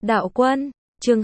Đạo Quân, chương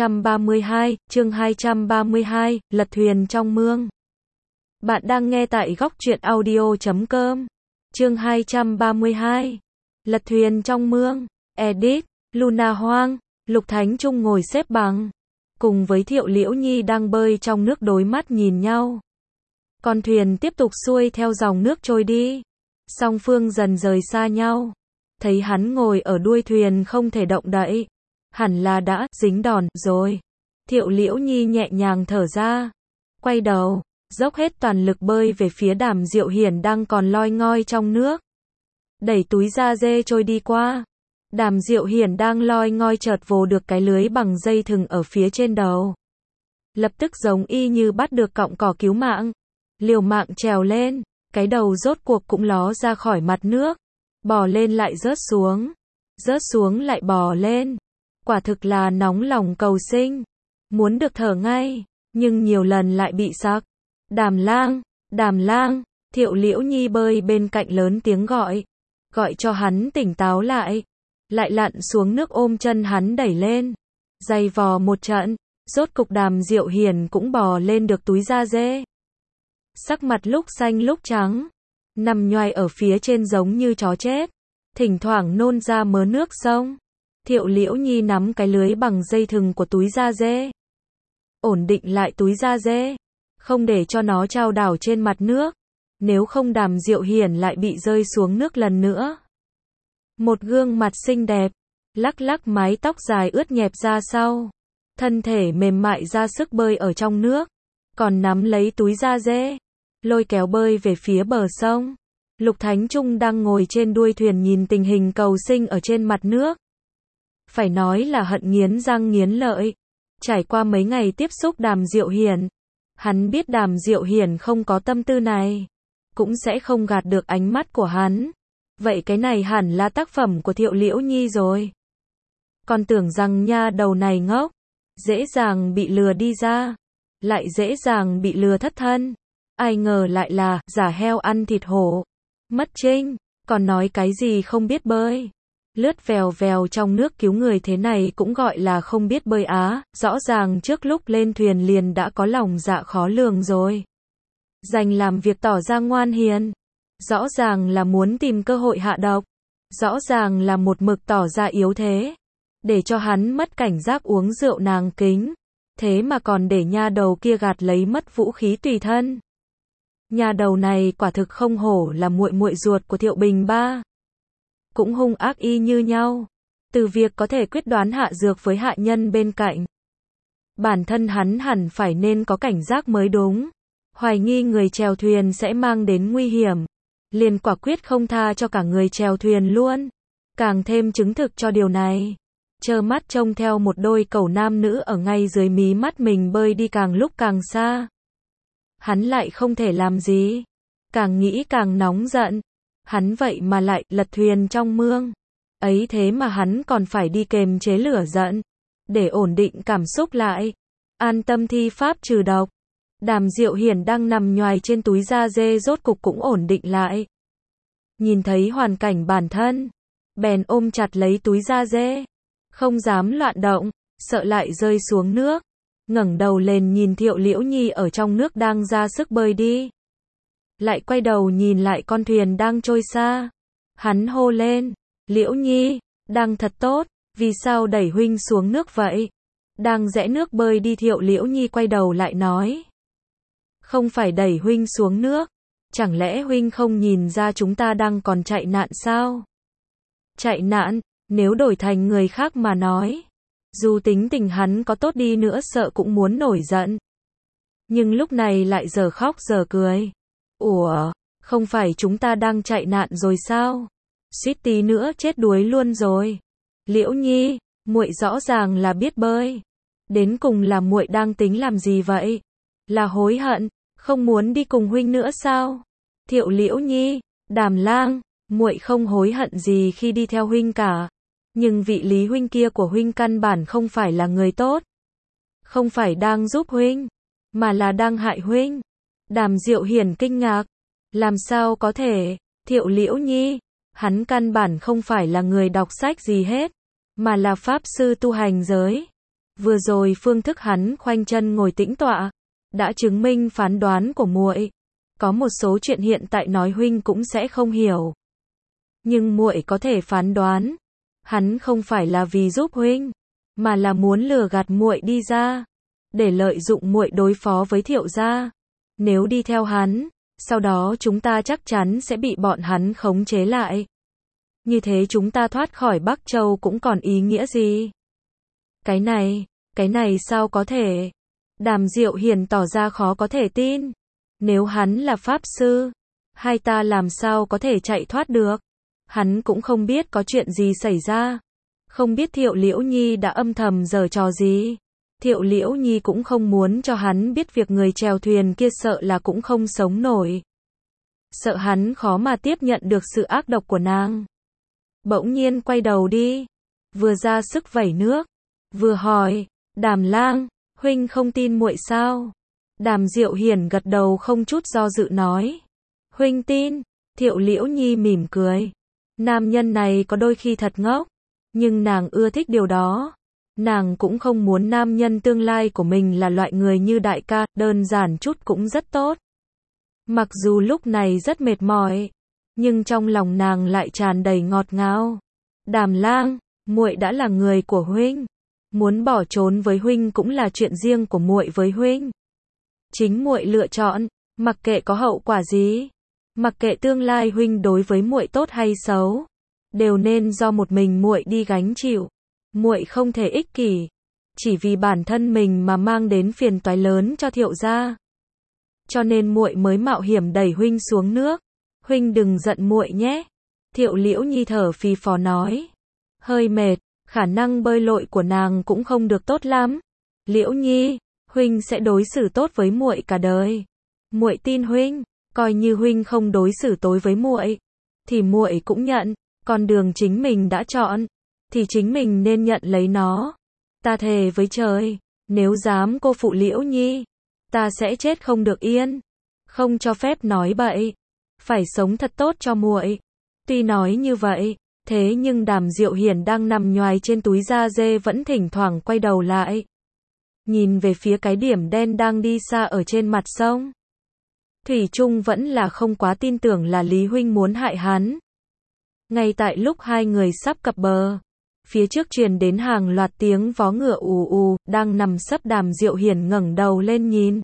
232, lật thuyền trong mương. Bạn đang nghe tại góc truyện audio.com. Chương 232, lật thuyền trong mương. Edit, Luna Hoang, Lục Thánh Trung ngồi xếp bằng, cùng với Thiệu Liễu Nhi đang bơi trong nước đối mắt nhìn nhau. Con thuyền tiếp tục xuôi theo dòng nước trôi đi. Song phương dần rời xa nhau. Thấy hắn ngồi ở đuôi thuyền không thể động đậy. Hẳn là đã dính đòn rồi. Thiệu Liễu Nhi nhẹ nhàng thở ra. Quay đầu, dốc hết toàn lực bơi về phía Đàm Diệu Hiển đang còn loi ngoi trong nước. Đẩy túi da dê trôi đi qua. Đàm Diệu Hiển đang loi ngoi chợt vồ được cái lưới bằng dây thừng ở phía trên đầu. Lập tức giống y như bắt được cọng cỏ cứu mạng. Liều mạng trèo lên, cái đầu rốt cuộc cũng ló ra khỏi mặt nước. Bò lên lại rớt xuống lại bò lên. Quả thực là nóng lòng cầu sinh. Muốn được thở ngay, nhưng nhiều lần lại bị sặc. Đàm Lang, Thiệu Liễu Nhi bơi bên cạnh lớn tiếng gọi. Gọi cho hắn tỉnh táo lại. Lại lặn xuống nước ôm chân hắn đẩy lên. Giày vò một trận, rốt cục Đàm Diệu Hiển cũng bò lên được túi da dê. Sắc mặt lúc xanh lúc trắng. Nằm nhoài ở phía trên giống như chó chết. Thỉnh thoảng nôn ra mớ nước sông. Thiệu Liễu Nhi nắm cái lưới bằng dây thừng của túi da dê. Ổn định lại túi da dê. Không để cho nó chao đảo trên mặt nước. Nếu không Đàm Diệu Hiển lại bị rơi xuống nước lần nữa. Một gương mặt xinh đẹp. Lắc lắc mái tóc dài ướt nhẹp ra sau. Thân thể mềm mại ra sức bơi ở trong nước. Còn nắm lấy túi da dê. Lôi kéo bơi về phía bờ sông. Lục Thánh Trung đang ngồi trên đuôi thuyền nhìn tình hình cầu sinh ở trên mặt nước. Phải nói là hận nghiến răng nghiến lợi. Trải qua mấy ngày tiếp xúc Đàm Diệu Hiển, hắn biết Đàm Diệu Hiển không có tâm tư này, cũng sẽ không gạt được ánh mắt của hắn. Vậy cái này hẳn là tác phẩm của Thiệu Liễu Nhi rồi. Còn tưởng rằng nha đầu này ngốc, dễ dàng bị lừa đi ra, lại dễ dàng bị lừa thất thân. Ai ngờ lại là giả heo ăn thịt hổ. Mất trinh, còn nói cái gì không biết bơi. Lướt vèo vèo trong nước cứu người thế này cũng gọi là không biết bơi á. Rõ ràng trước lúc lên thuyền liền đã có lòng dạ khó lường rồi. Dành làm việc tỏ ra ngoan hiền. Rõ ràng là muốn tìm cơ hội hạ độc. Rõ ràng là một mực tỏ ra yếu thế. Để cho hắn mất cảnh giác uống rượu nàng kính. Thế mà còn để nha đầu kia gạt lấy mất vũ khí tùy thân. Nhà đầu này quả thực không hổ là muội muội ruột của Thiệu Bình Ba. Cũng hung ác y như nhau. Từ việc có thể quyết đoán hạ dược với hạ nhân bên cạnh. Bản thân hắn hẳn phải nên có cảnh giác mới đúng. Hoài nghi người chèo thuyền sẽ mang đến nguy hiểm. Liền quả quyết không tha cho cả người chèo thuyền luôn. Càng thêm chứng thực cho điều này. Trơ mắt trông theo một đôi cẩu nam nữ ở ngay dưới mí mắt mình bơi đi càng lúc càng xa. Hắn lại không thể làm gì. Càng nghĩ càng nóng giận. Hắn vậy mà lại lật thuyền trong mương. Ấy thế mà hắn còn phải đi kềm chế lửa giận. Để ổn định cảm xúc lại. An tâm thi pháp trừ độc. Đàm Diệu Hiển đang nằm nhoài trên túi da dê rốt cục cũng ổn định lại. Nhìn thấy hoàn cảnh bản thân. Bèn ôm chặt lấy túi da dê. Không dám loạn động. Sợ lại rơi xuống nước. Ngẩng đầu lên nhìn Thiệu Liễu Nhi ở trong nước đang ra sức bơi đi. Lại quay đầu nhìn lại con thuyền đang trôi xa. Hắn hô lên. Liễu Nhi, đang thật tốt, vì sao đẩy huynh xuống nước vậy? Đang rẽ nước bơi đi. Thiệu Liễu Nhi quay đầu lại nói. Không phải đẩy huynh xuống nước. Chẳng lẽ huynh không nhìn ra chúng ta đang còn chạy nạn sao? Chạy nạn, nếu đổi thành người khác mà nói. Dù tính tình hắn có tốt đi nữa sợ cũng muốn nổi giận. Nhưng lúc này lại giờ khóc giờ cười. Ủa, không phải chúng ta đang chạy nạn rồi sao? Suýt tí nữa chết đuối luôn rồi. Liễu Nhi, muội rõ ràng là biết bơi. Đến cùng là muội đang tính làm gì vậy? Là hối hận, không muốn đi cùng huynh nữa sao? Thiệu Liễu Nhi, Đàm Lang, muội không hối hận gì khi đi theo huynh cả. Nhưng vị Lý huynh kia của huynh căn bản không phải là người tốt. Không phải đang giúp huynh, mà là đang hại huynh. Đàm Diệu Hiển kinh ngạc. Làm sao có thể? Thiệu Liễu Nhi, hắn căn bản không phải là người đọc sách gì hết. mà là pháp sư tu hành giới. Vừa rồi phương thức hắn khoanh chân ngồi tĩnh tọa, đã chứng minh phán đoán của muội. Có một số chuyện hiện tại nói huynh cũng sẽ không hiểu. Nhưng muội có thể phán đoán, hắn không phải là vì giúp huynh, mà là muốn lừa gạt muội đi ra, để lợi dụng muội đối phó với Thiệu gia. Nếu đi theo hắn, sau đó chúng ta chắc chắn sẽ bị bọn hắn khống chế lại. Như thế chúng ta thoát khỏi Bắc Châu cũng còn ý nghĩa gì? Cái này sao có thể? Đàm Diệu Hiền tỏ ra khó có thể tin. Nếu hắn là pháp sư, hai ta làm sao có thể chạy thoát được? Hắn cũng không biết có chuyện gì xảy ra. Không biết Thiệu Liễu Nhi đã âm thầm giở trò gì. Thiệu Liễu Nhi cũng không muốn cho hắn biết việc người chèo thuyền kia sợ là cũng không sống nổi. Sợ hắn khó mà tiếp nhận được sự ác độc của nàng. Bỗng nhiên quay đầu đi, vừa ra sức vẩy nước, vừa hỏi, Đàm lang, huynh không tin muội sao? Đàm Diệu Hiền gật đầu không chút do dự nói, huynh tin. Thiệu Liễu Nhi mỉm cười, nam nhân này có đôi khi thật ngốc, nhưng nàng ưa thích điều đó. Nàng cũng không muốn nam nhân tương lai của mình là loại người như đại ca, đơn giản chút cũng rất tốt. Mặc dù lúc này rất mệt mỏi, nhưng trong lòng nàng lại tràn đầy ngọt ngào. Đàm lang, muội đã là người của huynh, muốn bỏ trốn với huynh cũng là chuyện riêng của muội với huynh. Chính muội lựa chọn, mặc kệ có hậu quả gì, mặc kệ tương lai huynh đối với muội tốt hay xấu, đều nên do một mình muội đi gánh chịu. Muội không thể ích kỷ, chỉ vì bản thân mình mà mang đến phiền toái lớn cho Thiệu gia. Cho nên muội mới mạo hiểm đẩy huynh xuống nước. Huynh đừng giận muội nhé. Thiệu Liễu Nhi thở phì phò nói. Hơi mệt, khả năng bơi lội của nàng cũng không được tốt lắm. Liễu Nhi, huynh sẽ đối xử tốt với muội cả đời. Muội tin huynh, coi như huynh không đối xử tốt với muội, thì muội cũng nhận, con đường chính mình đã chọn, thì chính mình nên nhận lấy nó. Ta thề với trời, nếu dám cô phụ Liễu Nhi, ta sẽ chết không được yên. Không cho phép nói bậy, phải sống thật tốt cho muội. Tuy nói như vậy, thế nhưng Đàm Diệu Hiền đang nằm nhoài trên túi da dê vẫn thỉnh thoảng quay đầu lại, nhìn về phía cái điểm đen đang đi xa ở trên mặt sông. Thủy Trung vẫn là không quá tin tưởng là Lý huynh muốn hại hắn. Ngay tại lúc hai người sắp cập bờ, phía trước truyền đến hàng loạt tiếng vó ngựa ù ù, đang nằm sấp Đàm Diệu Hiền ngẩng đầu lên nhìn.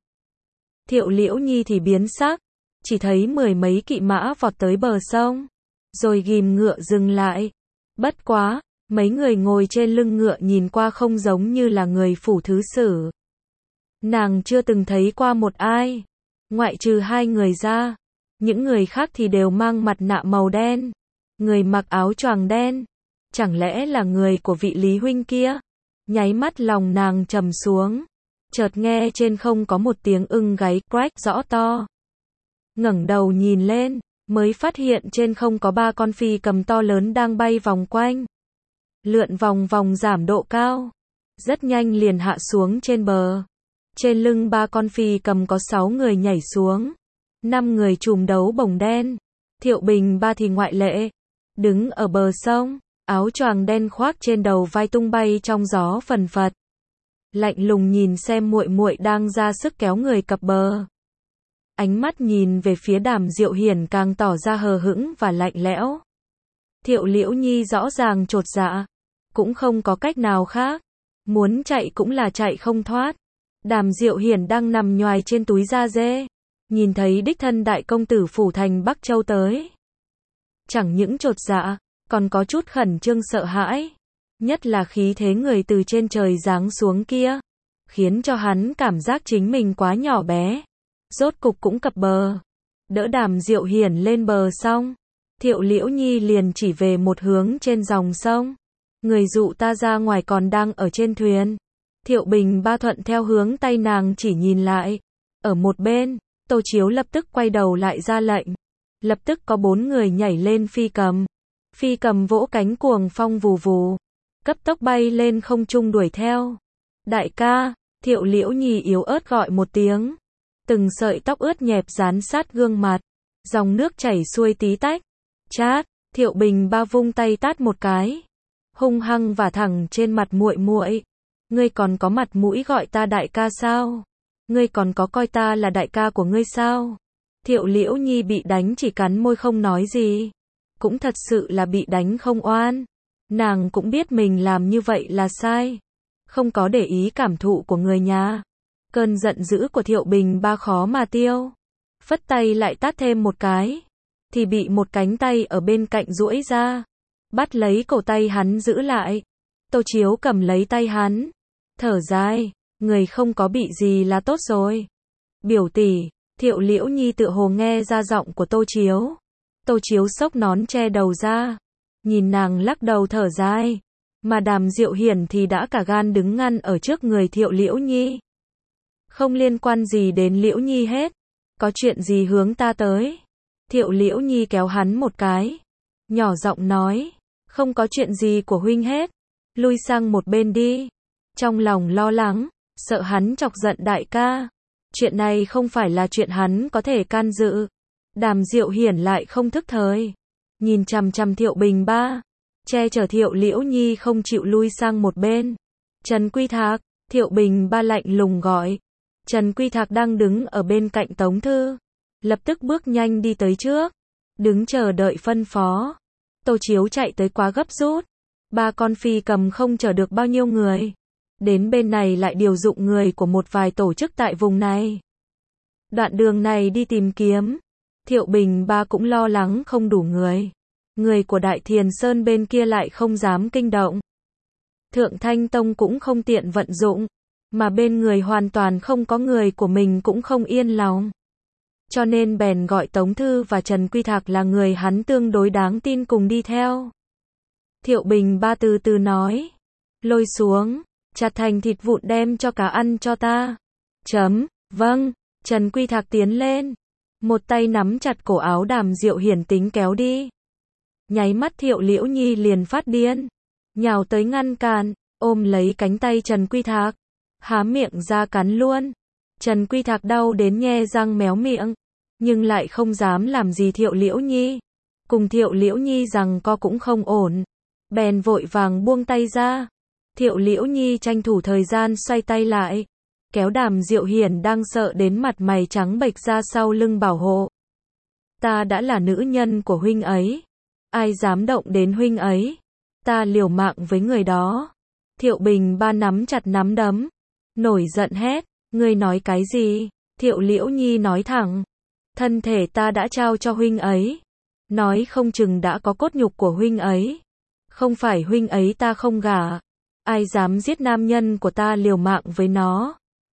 Thiệu Liễu Nhi thì biến sắc, chỉ thấy mười mấy kỵ mã vọt tới bờ sông, rồi ghim ngựa dừng lại. Bất quá, mấy người ngồi trên lưng ngựa nhìn qua không giống như là người phủ thứ sử. Nàng chưa từng thấy qua một ai, ngoại trừ hai người ra, những người khác thì đều mang mặt nạ màu đen, người mặc áo choàng đen. Chẳng lẽ là người của vị Lý huynh kia? Nháy mắt lòng nàng trầm xuống, chợt nghe trên không có một tiếng ưng gáy quách rõ to. Ngẩng đầu nhìn lên, mới phát hiện trên không có ba con phi cầm to lớn đang bay vòng quanh, lượn vòng vòng giảm độ cao, rất nhanh liền hạ xuống trên bờ. Trên lưng ba con phi cầm có 6 người nhảy xuống, 5 người trùm đấu bồng đen, Thiệu Bình Ba thì ngoại lệ, đứng ở bờ sông, áo choàng đen khoác trên đầu vai tung bay trong gió phần phật. Lạnh lùng nhìn xem muội muội đang ra sức kéo người cập bờ. Ánh mắt nhìn về phía Đàm Diệu Hiền càng tỏ ra hờ hững và lạnh lẽo. Thiệu Liễu Nhi rõ ràng chột dạ, cũng không có cách nào khác, muốn chạy cũng là chạy không thoát. Đàm Diệu Hiền đang nằm nhoài trên túi da dê, nhìn thấy đích thân đại công tử phủ thành Bắc Châu tới, chẳng những chột dạ, còn có chút khẩn trương sợ hãi, nhất là khí thế người từ trên trời giáng xuống kia, khiến cho hắn cảm giác chính mình quá nhỏ bé. Rốt cục cũng cập bờ, đỡ Đàm Diệu Hiền lên bờ xong, Thiệu Liễu Nhi liền chỉ về một hướng trên dòng sông. Người dụ ta ra ngoài còn đang ở trên thuyền. Thiệu Bình Ba thuận theo hướng tay nàng chỉ nhìn lại. Ở một bên, Tô Chiếu lập tức quay đầu lại ra lệnh. Lập tức có 4 người nhảy lên phi cầm. Phi cầm vỗ cánh cuồng phong vù vù, cấp tốc bay lên không trung đuổi theo. Đại ca, Thiệu Liễu Nhi yếu ớt gọi một tiếng. Từng sợi tóc ướt nhẹp dán sát gương mặt, dòng nước chảy xuôi tí tách. Chát, Thiệu Bình Ba vung tay tát một cái. hung hăng vả thẳng trên mặt muội muội. Ngươi còn có mặt mũi gọi ta đại ca sao? Ngươi còn có coi ta là đại ca của ngươi sao? Thiệu Liễu Nhi bị đánh chỉ cắn môi không nói gì. Cũng thật sự là bị đánh không oan. Nàng cũng biết mình làm như vậy là sai. Không có để ý cảm thụ của người nhà. Cơn giận dữ của Thiệu Bình Ba khó mà tiêu. Phất tay lại tát thêm một cái. Thì bị một cánh tay ở bên cạnh duỗi ra. Bắt lấy cổ tay hắn giữ lại. Tô Chiếu cầm lấy tay hắn. Thở dài. Người không có bị gì là tốt rồi. Biểu tỷ. Thiệu Liễu Nhi tựa hồ nghe ra giọng của Tô Chiếu. Tô Chiếu xốc nón che đầu ra. Nhìn nàng lắc đầu thở dài. Mà Đàm Diệu Hiển thì đã cả gan đứng ngăn ở trước người Thiệu Liễu Nhi. Không liên quan gì đến Liễu Nhi hết. Có chuyện gì hướng ta tới? Thiệu Liễu Nhi kéo hắn một cái. Nhỏ giọng nói. Không có chuyện gì của huynh hết. Lui sang một bên đi. Trong lòng lo lắng. Sợ hắn chọc giận đại ca. Chuyện này không phải là chuyện hắn có thể can dự. Đàm Diệu Hiển lại không thức thời. Nhìn chằm chằm Thiệu Bình Ba. Che chở Thiệu Liễu Nhi không chịu lui sang một bên. Trần Quy Thạc. Thiệu Bình Ba lạnh lùng gọi. Trần Quy Thạc đang đứng ở bên cạnh Tống Thư. Lập tức bước nhanh đi tới trước. Đứng chờ đợi phân phó. Tô Chiếu chạy tới quá gấp rút. Ba con phi cầm không chở được bao nhiêu người. Đến bên này lại điều dụng người của một vài tổ chức tại vùng này. Đoạn đường này đi tìm kiếm. Thiệu Bình Ba cũng lo lắng không đủ người. Người của Đại Thiền Sơn bên kia lại không dám kinh động. Thượng Thanh Tông cũng không tiện vận dụng. Mà bên người hoàn toàn không có người của mình cũng không yên lòng. Cho nên bèn gọi Tống Thư và Trần Quy Thạc là người hắn tương đối đáng tin cùng đi theo. Thiệu Bình Ba từ từ nói. Lôi xuống. Chặt thành thịt vụn đem cho cá ăn cho ta. Vâng. Trần Quy Thạc tiến lên. Một tay nắm chặt cổ áo Đàm Diệu Hiển tính kéo đi. Nháy mắt Thiệu Liễu Nhi liền phát điên. Nhào tới ngăn cản. Ôm lấy cánh tay Trần Quy Thạc. Há miệng ra cắn luôn. Trần Quy Thạc đau đến nhe răng méo miệng. Nhưng lại không dám làm gì Thiệu Liễu Nhi. Cùng Thiệu Liễu Nhi rằng co cũng không ổn. Bèn vội vàng buông tay ra. Thiệu Liễu Nhi tranh thủ thời gian xoay tay lại. Kéo Đàm Diệu Hiển đang sợ đến mặt mày trắng bệch ra sau lưng bảo hộ. Ta đã là nữ nhân của huynh ấy. Ai dám động đến huynh ấy. Ta liều mạng với người đó. Thiệu Bình Ba nắm chặt nắm đấm. Nổi giận hét. Ngươi nói cái gì? Thiệu Liễu Nhi nói thẳng. Thân thể ta đã trao cho huynh ấy. Nói không chừng đã có cốt nhục của huynh ấy. Không phải huynh ấy ta không gả. Ai dám giết nam nhân của ta liều mạng với nó?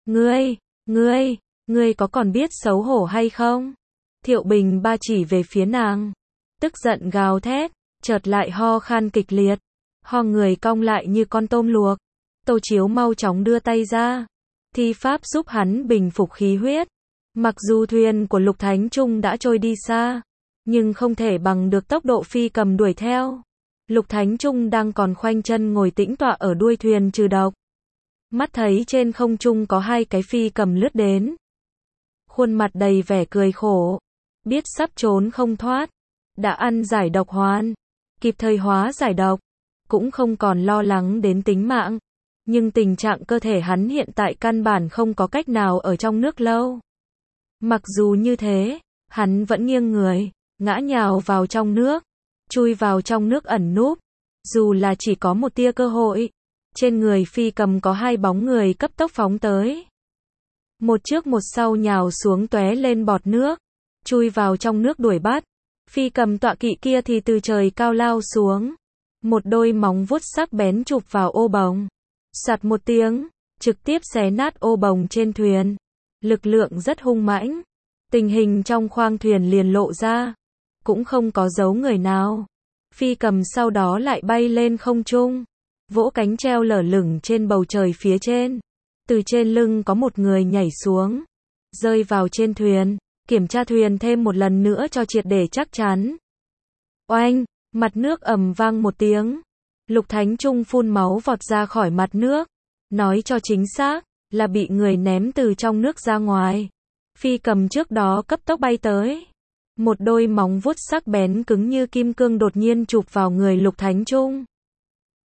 Ngươi có còn biết xấu hổ hay không? Thiệu Bình Ba chỉ về phía nàng. Tức giận gào thét, chợt lại ho khan kịch liệt. Ho người cong lại như con tôm luộc. Tô Chiếu mau chóng đưa tay ra. Thi pháp giúp hắn bình phục khí huyết. Mặc dù thuyền của Lục Thánh Trung đã trôi đi xa, nhưng không thể bằng được tốc độ phi cầm đuổi theo. Lục Thánh Trung đang còn khoanh chân ngồi tĩnh tọa ở đuôi thuyền trừ độc. Mắt thấy trên không trung có hai cái phi cầm lướt đến. Khuôn mặt đầy vẻ cười khổ. Biết sắp trốn không thoát. Đã ăn giải độc hoàn. Kịp thời hóa giải độc. Cũng không còn lo lắng đến tính mạng. Nhưng tình trạng cơ thể hắn hiện tại căn bản không có cách nào ở trong nước lâu. Mặc dù như thế, hắn vẫn nghiêng người, ngã nhào vào trong nước. Chui vào trong nước ẩn núp. Dù là chỉ có một tia cơ hội. Trên người phi cầm có hai bóng người cấp tốc phóng tới. Một trước một sau nhào xuống tóe lên bọt nước. Chui vào trong nước đuổi bắt. Phi cầm tọa kỵ kia thì từ trời cao lao xuống. Một đôi móng vuốt sắc bén chụp vào ô bồng. Soạt một tiếng, trực tiếp xé nát ô bồng trên thuyền. Lực lượng rất hung mãnh. Tình hình trong khoang thuyền liền lộ ra. Cũng không có dấu người nào. Phi cầm sau đó lại bay lên không trung. Vỗ cánh treo lở lửng trên bầu trời phía trên. Từ trên lưng có một người nhảy xuống. Rơi vào trên thuyền. Kiểm tra thuyền thêm một lần nữa cho triệt để chắc chắn. Oanh, mặt nước ầm vang một tiếng. Lục Thánh Trung phun máu vọt ra khỏi mặt nước. Nói cho chính xác, là bị người ném từ trong nước ra ngoài. Phi cầm trước đó cấp tốc bay tới. Một đôi móng vuốt sắc bén cứng như kim cương đột nhiên chụp vào người Lục Thánh Trung.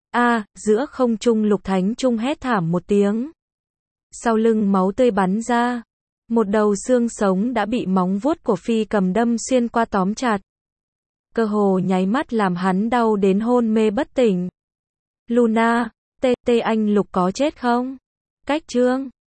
Giữa không trung Lục Thánh Trung hét thảm một tiếng. Sau lưng máu tươi bắn ra. Một đầu xương sống đã bị móng vuốt của phi cầm đâm xuyên qua tóm chặt. Cơ hồ nháy mắt làm hắn đau đến hôn mê bất tỉnh. Luna, anh Lục có chết không? Cách chương